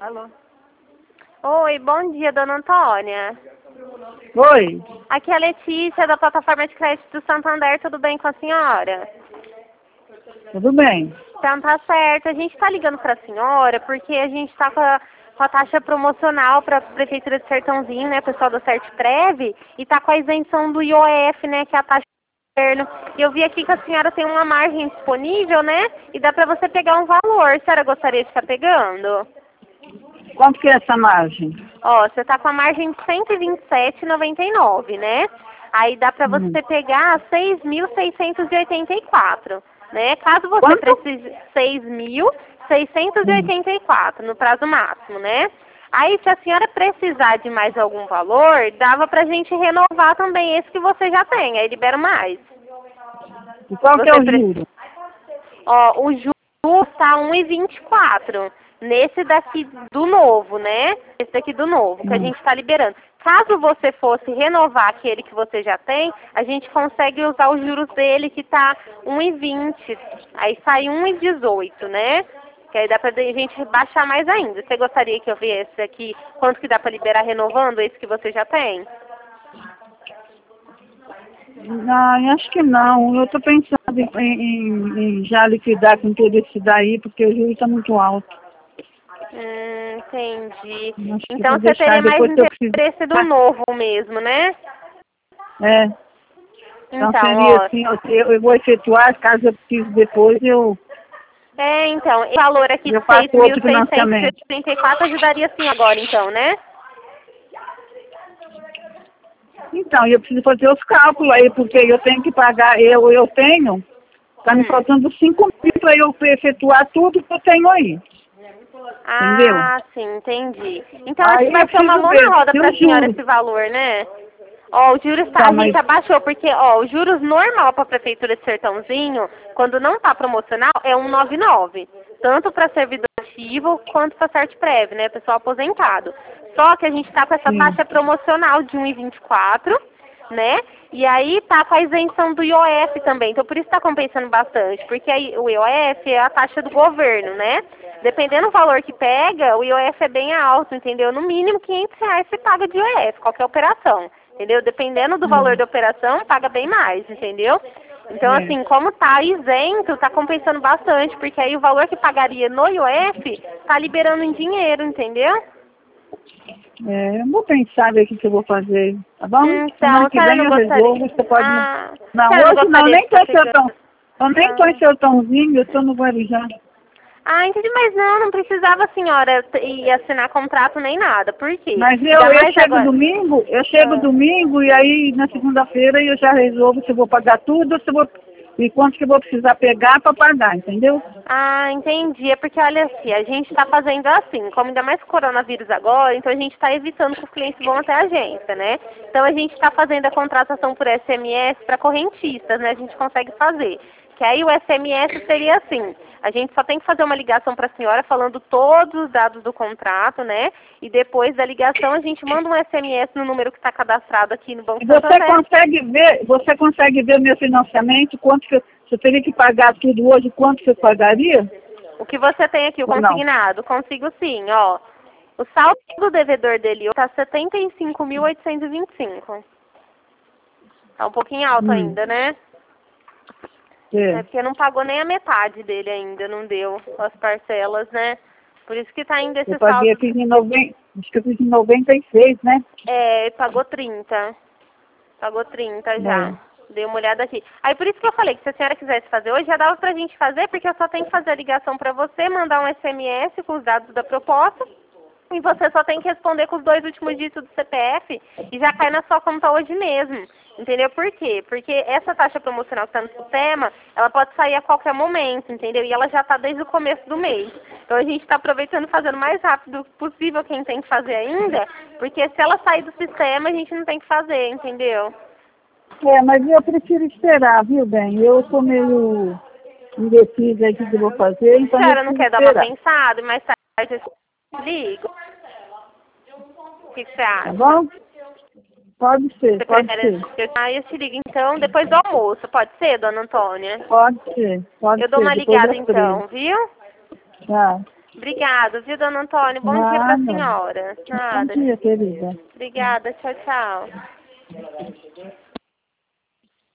Alô? Oi, bom dia, dona Antônia. Oi, Aqui é a Letícia, da plataforma de crédito do Santander. Tudo bem com a senhora? tudo bem? Então tá certo. A gente tá ligando pra senhora porque a gente tá com a taxa promocional pra Prefeitura de Sertãozinho, né, pessoal da Sertprev, e tá com a isenção do IOF, né, que é a taxa do governo. E eu vi aqui que a senhora tem uma margem disponível, né, e dá pra você pegar um valor. A senhora gostaria de estar pegando? Quanto que é essa margem? Ó, você tá com a margem de 127,99, né? Aí dá pra você pegar 6.684, né? Caso você Quanto? precise 6.684 no prazo máximo, né? Aí se a senhora precisar de mais algum valor, dava pra gente renovar também esse que você já tem, aí libera mais. E qual que é Você o juro? Ó, o juros tá 1,24 nesse daqui do novo, né? Esse daqui do novo, que a gente está liberando. Caso você fosse renovar aquele que você já tem, a gente consegue usar os juros dele que tá 1,20. Aí sai 1,18, né? Que aí dá pra gente baixar mais ainda. Você gostaria que eu viesse aqui quanto que dá pra liberar renovando esse que você já tem? Não, acho que não. Eu estou pensando em já liquidar com tudo isso daí, porque o juro está muito alto. Entendi. Acho que Então vou você deixar teria mais depois que eu precisar. interesse do novo mesmo, né? É, então Então, seria ó. assim, eu vou efetuar, caso eu precise depois, Então, esse valor aqui de eu faço outro financiamento. 6.684 ajudaria sim agora, então, né? Então, eu preciso fazer os cálculos aí, porque eu tenho que pagar, eu tenho, está me faltando 5.000 para eu efetuar tudo que eu tenho aí. Entendeu? Ah, sim, entendi. Então acho Aí que eu vai ser uma preciso mão ver na roda se pra o senhora juro. esse valor, né? Ó, o juros tá, Tá, a gente mas abaixou, porque, ó, os juros normal pra Prefeitura de Sertãozinho, quando não tá promocional, é 1,99. Tanto pra servidor ativo quanto pra Sertprev, né? Pessoal aposentado. Só que a gente tá com essa sim, taxa promocional de 1,24, né? E aí tá com a isenção do IOF também. Então por isso tá compensando bastante, porque aí o IOF é a taxa do governo, né? Dependendo do valor que pega, o IOF é bem alto, entendeu? No mínimo R$ 500 você paga de IOF, qualquer operação, entendeu? Dependendo do valor da operação, paga bem mais, entendeu? Então, é. assim, como tá isento, tá compensando bastante, porque aí o valor que pagaria no IOF tá liberando em dinheiro, entendeu? Eu vou pensar ver o que eu vou fazer, tá bom? Então, Semana a que senhora vem não eu gostaria... resolvo, você pode... Ah, a Não, senhora não hoje não, gostaria de nem tô estar em pegando... Sertão. Eu nem tô em Sertãozinho, eu tô no Guarujá. Ah, entendi, mas não precisava a senhora ir assinar contrato nem nada. Por quê? Mas Ainda eu mais chego agora. domingo, Ah, e aí na segunda-feira eu já resolvo se eu vou pagar tudo, se eu vou, e quanto que eu vou precisar pegar para pagar, entendeu? entendi. É porque, olha assim, a gente está fazendo assim, como ainda mais coronavírus agora, então a gente está evitando que os clientes vão até a agência, né? Então a gente está fazendo a contratação por SMS para correntistas, né? A gente consegue fazer. Que aí o SMS seria assim, a gente só tem que fazer uma ligação para a senhora falando todos os dados do contrato, né? E depois da ligação a gente manda um SMS no número que está cadastrado aqui no Banco E Santander. você consegue ver o meu financiamento, quanto que eu teria que pagar tudo hoje, quanto que eu pagaria? O que você tem aqui, o Ou não? consignado? Consigo sim, ó. O saldo do devedor dele está 75.825. Tá um pouquinho alto Hum, ainda, né? é. É porque não pagou nem a metade dele ainda, não deu as parcelas, né? Por isso que tá ainda Eu esse paguei, saldo. eu fiz em 90, acho que eu fiz em 96, né? Pagou 30. Pagou 30 É. já. Dei uma olhada aqui. Aí por isso que eu falei que se a senhora quisesse fazer hoje, já dava pra gente fazer, porque eu só tenho que fazer a ligação pra você, mandar um SMS com os dados da proposta. E você só tem que responder com os 2 últimos dígitos do CPF e já cai na sua conta hoje mesmo. Entendeu por quê? Porque essa taxa promocional que está no sistema, ela pode sair a qualquer momento, entendeu? E ela já está desde o começo do mês. Então a gente está aproveitando fazendo o mais rápido possível quem tem que fazer ainda, porque se ela sair do sistema, a gente não tem que fazer, entendeu? Mas eu prefiro esperar, viu, bem? Eu estou meio indecisa aí o que eu vou fazer, A então eu senhora não preciso quer dar uma esperar, pensada e mais tarde eu ligo? O que você tá acha? bom? Pode ser, Você pode prefere ser. eu te ligo então depois do almoço, pode ser, dona Antônia? Pode ser, pode Eu dou ser, uma depois ligada das 3. então, viu? Tá. Obrigada, viu, dona Antônia? Bom dia pra senhora. Nada. Bom dia, querida. Obrigada, tchau, tchau.